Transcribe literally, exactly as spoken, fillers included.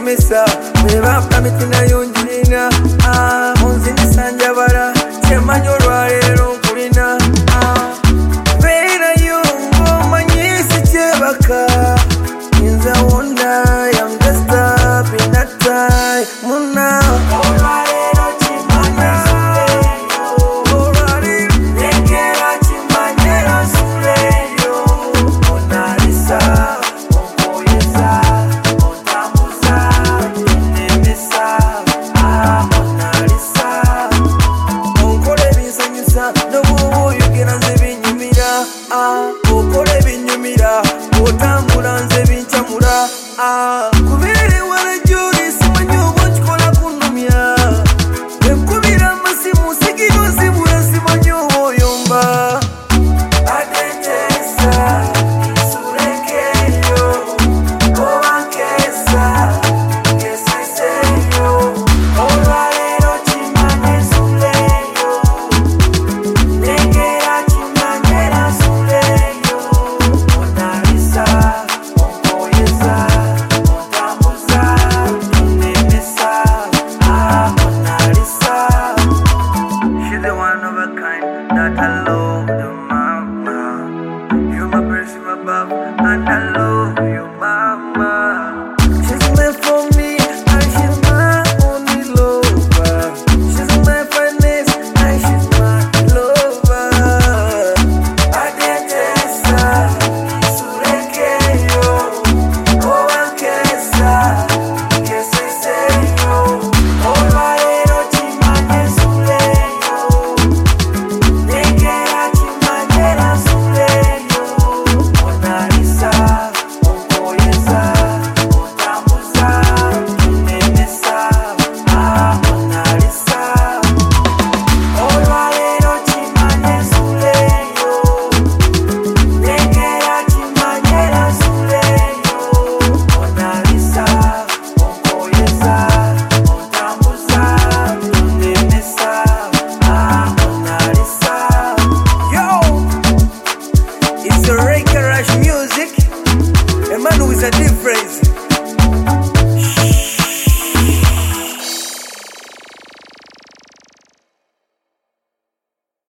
nemesa Weba pamitina yonjirina Onzi nisanjabara Chemanyo olwaleero nkulina Beera yongo manyisi kyebaka Inza wonna I'm just up in that time Muna olwaleero kimanya olwaleero negera kimanyera suleyo onalisa onkoyeza ontambuza nemesa onalisa onkola ebinsanyusa n'obwoba oyogera nze binyumira okola ebinyumira otambula nze bincamula kubeere wala gy'oli simanyi oba nkikola kunnumya enkubira amasimu sigira ozibula simanyi oba oyomba ate nteesa nsulekeeyo oba nkeesa ngeseseeyo olwaleero kimanye nsuleeyo negera kimanyera nsuleeyo onalisa onkoyeza ontambuza nemesa onalisa She's the one of a kind that I love the mama. You're my person above and I love you mama. She's meant for me and she's my only lover. She's my finest and she's my lover. Adetesa nsulekeyo oba nkeesa ngeseseeyo olwaleero kimanye nsuleyo negera kimanyera nsuleyo onalisa onkoyeza ontambuza nemesa onalisa olwaleero kimanye nsuleyo negera kimanyera nsuleyo onalisa onkoyeza ontambuza nemesa onalisa Yo! It's a Reggae Rush music. A man with a difference.